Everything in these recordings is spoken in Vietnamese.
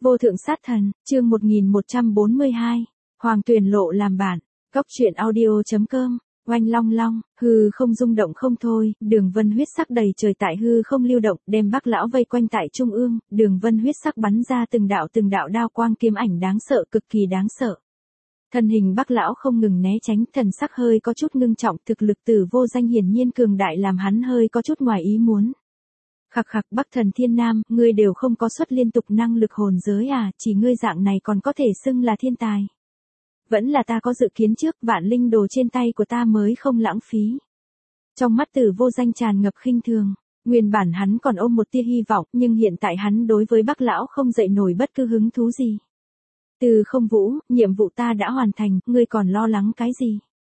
Vô thượng sát thần, chương 1142. Hoàng Tuyền Lộ làm bạn. Cốc truyện audio.com. Oanh long long, hư không rung động không thôi, đường vân huyết sắc đầy trời tại hư không lưu động, đem Bắc lão vây quanh tại trung ương, đường vân huyết sắc bắn ra từng đạo đao quang kiếm ảnh đáng sợ, cực kỳ đáng sợ. Thân hình Bắc lão không ngừng né tránh, thần sắc hơi có chút ngưng trọng, thực lực Tử Vô Danh hiển nhiên cường đại làm hắn hơi có chút ngoài ý muốn. Khặc khặc, Bắc Thần Thiên Nam, ngươi đều không có xuất liên tục năng lực hồn giới à, chỉ ngươi dạng này còn có thể xưng là thiên tài. Vẫn là ta có dự kiến trước, vạn linh đồ trên tay của ta mới không lãng phí. Trong mắt Tử Vô Danh tràn ngập khinh thường, nguyên bản hắn còn ôm một tia hy vọng, nhưng hiện tại hắn đối với Bắc lão không dậy nổi bất cứ hứng thú gì. Từ Không Vũ, nhiệm vụ ta đã hoàn thành, ngươi còn lo lắng cái gì?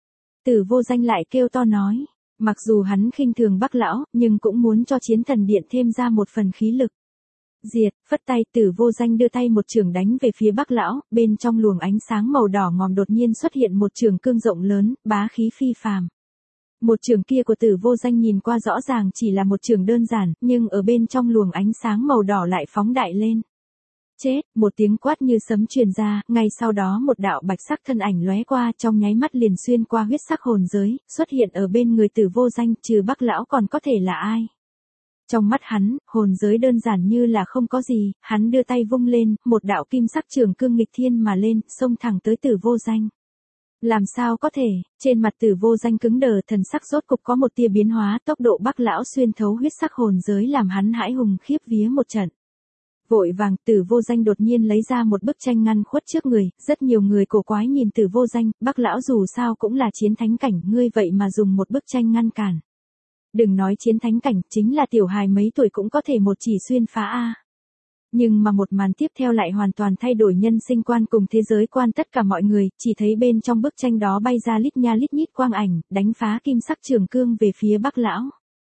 Tử Vô Danh lại kêu to nói. Mặc dù hắn khinh thường Bắc lão, nhưng cũng muốn cho Chiến Thần Điện thêm ra một phần khí lực. Diệt, phất tay, Tử Vô Danh đưa tay một chưởng đánh về phía Bắc lão, bên trong luồng ánh sáng màu đỏ ngòm đột nhiên xuất hiện một chưởng cương rộng lớn, bá khí phi phàm. Một chưởng kia của Tử Vô Danh nhìn qua rõ ràng chỉ là một chưởng đơn giản, nhưng ở bên trong luồng ánh sáng màu đỏ lại phóng đại lên. Chết, một tiếng quát như sấm truyền ra, ngay sau đó một đạo bạch sắc thân ảnh lóe qua, trong nháy mắt liền xuyên qua huyết sắc hồn giới, xuất hiện ở bên người Tử Vô Danh, trừ Bắc lão còn có thể là ai. Trong mắt hắn, hồn giới đơn giản như là không có gì, hắn đưa tay vung lên, một đạo kim sắc trường cương nghịch thiên mà lên, xông thẳng tới Tử Vô Danh. Làm sao có thể, trên mặt Tử Vô Danh cứng đờ, thần sắc rốt cục có một tia biến hóa, tốc độ Bắc lão xuyên thấu huyết sắc hồn giới làm hắn hãi hùng khiếp vía một trận. Vội vàng, Tử Vô Danh đột nhiên lấy ra một bức tranh ngăn khuất trước người, rất nhiều người cổ quái nhìn Tử Vô Danh, Bắc lão dù sao cũng là chiến thánh cảnh, ngươi vậy mà dùng một bức tranh ngăn cản. Đừng nói chiến thánh cảnh, chính là tiểu hài mấy tuổi cũng có thể một chỉ xuyên phá a. Nhưng mà một màn tiếp theo lại hoàn toàn thay đổi nhân sinh quan cùng thế giới quan tất cả mọi người, chỉ thấy bên trong bức tranh đó bay ra lít nha lít nhít quang ảnh, đánh phá kim sắc trường cương về phía Bắc lão.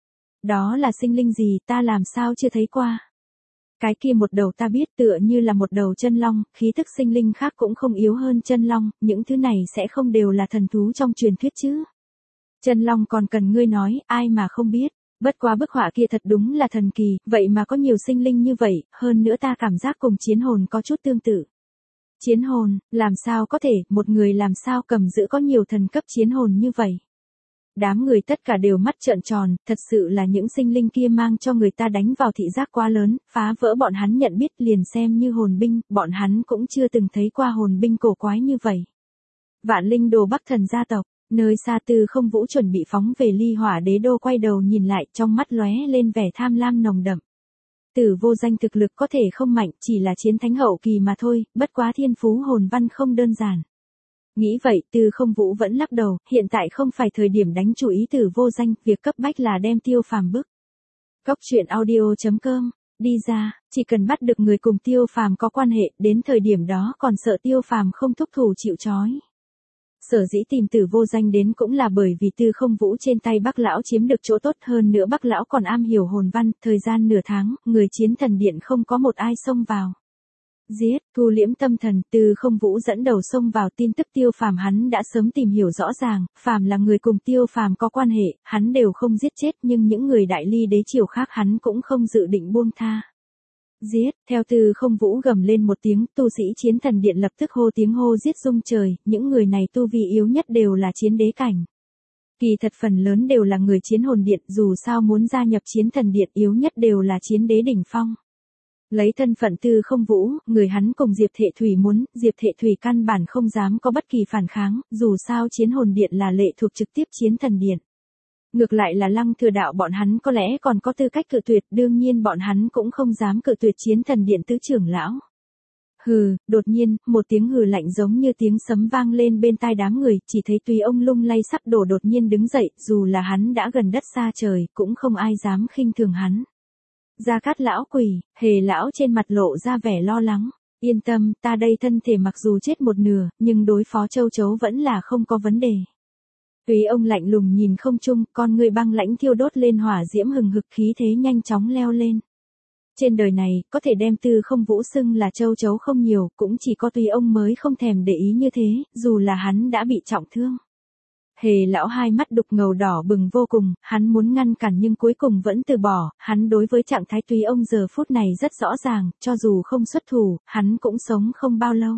Đó là sinh linh gì, ta làm sao chưa thấy qua. Cái kia một đầu ta biết tựa như là một đầu chân long, khí thức sinh linh khác cũng không yếu hơn chân long, những thứ này sẽ không đều là thần thú trong truyền thuyết chứ. Chân long còn cần ngươi nói, ai mà không biết, bất quá bức họa kia thật đúng là thần kỳ, vậy mà có nhiều sinh linh như vậy, hơn nữa ta cảm giác cùng chiến hồn có chút tương tự. Chiến hồn, làm sao có thể, một người làm sao cầm giữ có nhiều thần cấp chiến hồn như vậy. Đám người tất cả đều mắt trợn tròn, thật sự là những sinh linh kia mang cho người ta đánh vào thị giác quá lớn, phá vỡ bọn hắn nhận biết liền xem như hồn binh, bọn hắn cũng chưa từng thấy qua hồn binh cổ quái như vậy. Vạn linh đồ Bắc Thần gia tộc, nơi xa Từ Không Vũ chuẩn bị phóng về Ly Hỏa Đế đô quay đầu nhìn lại, trong mắt lóe lên vẻ tham lam nồng đậm. Tử Vô Danh thực lực có thể không mạnh, chỉ là chiến thánh hậu kỳ mà thôi, bất quá thiên phú hồn văn không đơn giản. Nghĩ vậy, Từ Không Vũ vẫn lắc đầu, hiện tại không phải thời điểm đánh chủ ý Tử Vô Danh, việc cấp bách là đem Tiêu Phàm bức. Cốc truyện audio.com, đi ra, chỉ cần bắt được người cùng Tiêu Phàm có quan hệ, đến thời điểm đó còn sợ Tiêu Phàm không thúc thủ chịu trói. Sở dĩ tìm Tử Vô Danh đến cũng là bởi vì Từ Không Vũ trên tay Bắc lão chiếm được chỗ tốt hơn nữa, Bắc lão còn am hiểu hồn văn, thời gian nửa tháng, người Chiến Thần Điện không có một ai xông vào. Giết, thu liễm tâm thần, Từ Không Vũ dẫn đầu xông vào, tin tức Tiêu Phàm hắn đã sớm tìm hiểu rõ ràng, phàm là người cùng Tiêu Phàm có quan hệ, hắn đều không giết chết, nhưng những người đại ly đế triều khác hắn cũng không dự định buông tha. Giết, theo Từ Không Vũ gầm lên một tiếng, tu sĩ Chiến Thần Điện lập tức hô tiếng hô giết rung trời, những người này tu vi yếu nhất đều là chiến đế cảnh. Kỳ thật phần lớn đều là người Chiến Hồn Điện, dù sao muốn gia nhập Chiến Thần Điện yếu nhất đều là chiến đế đỉnh phong. Lấy thân phận Từ Không Vũ, người hắn cùng Diệp Thệ Thủy muốn, Diệp Thệ Thủy căn bản không dám có bất kỳ phản kháng, dù sao Chiến Hồn Điện là lệ thuộc trực tiếp Chiến Thần Điện. Ngược lại là Lăng Thừa Đạo bọn hắn có lẽ còn có tư cách cự tuyệt, đương nhiên bọn hắn cũng không dám cự tuyệt Chiến Thần Điện tứ trưởng lão. Hừ, đột nhiên, một tiếng hừ lạnh giống như tiếng sấm vang lên bên tai đám người, chỉ thấy Tùy ông lung lay sắp đổ đột nhiên đứng dậy, dù là hắn đã gần đất xa trời, cũng không ai dám khinh thường hắn. Gia Cát lão quỳ, Hề lão trên mặt lộ ra vẻ lo lắng, yên tâm, ta đây thân thể mặc dù chết một nửa, nhưng đối phó châu chấu vẫn là không có vấn đề. Tùy ông lạnh lùng nhìn không trung, con người băng lãnh thiêu đốt lên hỏa diễm hừng hực, khí thế nhanh chóng leo lên. Trên đời này, có thể đem Từ Không Vũ xưng là châu chấu không nhiều, cũng chỉ có Tùy ông mới không thèm để ý như thế, dù là hắn đã bị trọng thương. Hề lão hai mắt đục ngầu đỏ bừng vô cùng, hắn muốn ngăn cản nhưng cuối cùng vẫn từ bỏ, hắn đối với trạng thái Túy ông giờ phút này rất rõ ràng, cho dù không xuất thủ, hắn cũng sống không bao lâu.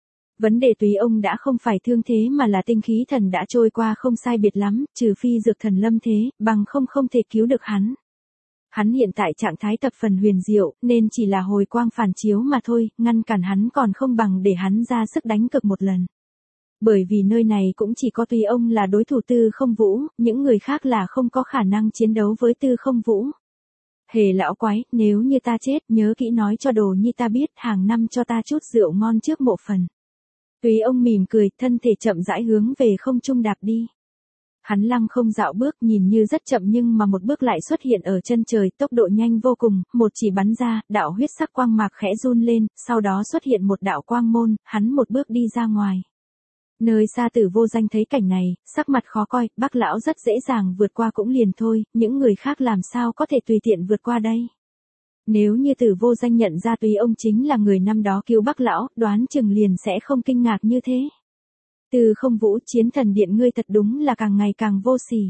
Vấn đề Túy ông đã không phải thương thế mà là tinh khí thần đã trôi qua không sai biệt lắm, trừ phi dược thần lâm thế, bằng không thể cứu được hắn. Hắn hiện tại trạng thái tập phần huyền diệu, nên chỉ là hồi quang phản chiếu mà thôi, ngăn cản hắn còn không bằng để hắn ra sức đánh cực một lần. Bởi vì nơi này cũng chỉ có Túy ông là đối thủ Tư Không Vũ, những người khác là không có khả năng chiến đấu với Tư Không Vũ. Hề lão quái, nếu như ta chết, nhớ kỹ nói cho Đồ Nhi ta biết, hàng năm cho ta chút rượu ngon trước mộ phần. Túy ông mỉm cười, thân thể chậm rãi hướng về không trung đạp đi. Hắn lăng không dạo bước nhìn như rất chậm nhưng mà một bước lại xuất hiện ở chân trời, tốc độ nhanh vô cùng, một chỉ bắn ra, đạo huyết sắc quang mạc khẽ run lên, sau đó xuất hiện một đạo quang môn, hắn một bước đi ra ngoài. Nơi xa Tử Vô Danh thấy cảnh này, sắc mặt khó coi, Bác lão rất dễ dàng vượt qua cũng liền thôi, những người khác làm sao có thể tùy tiện vượt qua đây. Nếu như Tử Vô Danh nhận ra Túy ông chính là người năm đó cứu Bác lão, đoán chừng liền sẽ không kinh ngạc như thế. Tư Không Vũ, Chiến Thần Điện ngươi thật đúng là càng ngày càng vô sỉ.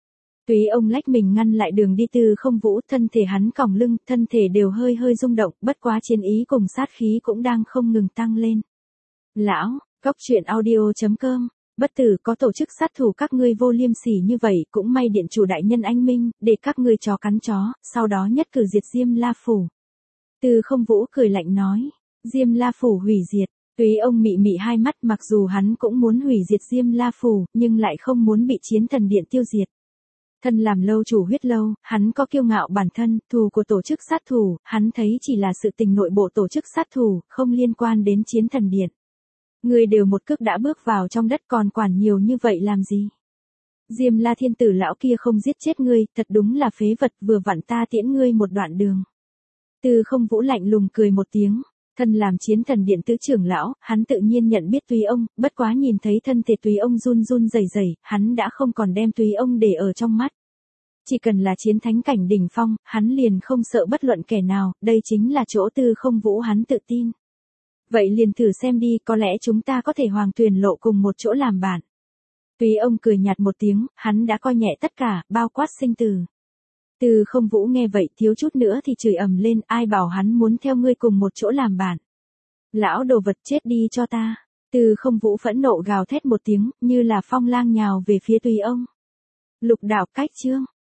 Túy ông lách mình ngăn lại đường đi Tư Không Vũ, thân thể hắn còng lưng, thân thể đều hơi hơi rung động, bất quá chiến ý cùng sát khí cũng đang không ngừng tăng lên. Lão, Cốc truyện audio.com, bất tử có tổ chức sát thủ các ngươi vô liêm sỉ như vậy, cũng may điện chủ đại nhân anh minh, để các ngươi chó cắn chó, sau đó nhất cử diệt Diêm La Phủ. Tư Không Vũ cười lạnh nói, Diêm La Phủ hủy diệt. Túy ông mị mị hai mắt, mặc dù hắn cũng muốn hủy diệt Diêm La Phủ, nhưng lại không muốn bị Chiến Thần Điện tiêu diệt. Thân làm lâu chủ huyết lâu, hắn có kiêu ngạo bản thân, thù của tổ chức sát thủ, hắn thấy chỉ là sự tình nội bộ tổ chức sát thủ, không liên quan đến Chiến Thần Điện. Người đều một cước đã bước vào trong đất còn quản nhiều như vậy làm gì? Diêm La Thiên Tử lão kia không giết chết ngươi, thật đúng là phế vật, vừa vặn ta tiễn ngươi một đoạn đường. Tư Không Vũ lạnh lùng cười một tiếng. Thân làm Chiến Thần Điện tứ trưởng lão, hắn tự nhiên nhận biết Túy ông, bất quá nhìn thấy thân thể Túy ông run run rẩy rẩy, hắn đã không còn đem Túy ông để ở trong mắt. Chỉ cần là chiến thánh cảnh đỉnh phong, hắn liền không sợ bất luận kẻ nào, đây chính là chỗ Tư Không Vũ hắn tự tin. Vậy liền thử xem đi, có lẽ chúng ta có thể Hoàng Tuyền Lộ cùng một chỗ làm bạn. Túy ông cười nhạt một tiếng, hắn đã coi nhẹ tất cả, bao quát sinh tử. Tư Không Vũ nghe vậy thiếu chút nữa thì chửi ầm lên, ai bảo hắn muốn theo ngươi cùng một chỗ làm bạn. Lão đồ vật chết đi cho ta. Tư Không Vũ phẫn nộ gào thét một tiếng, như là phong lang nhào về phía Túy ông. Lục đạo cách chương.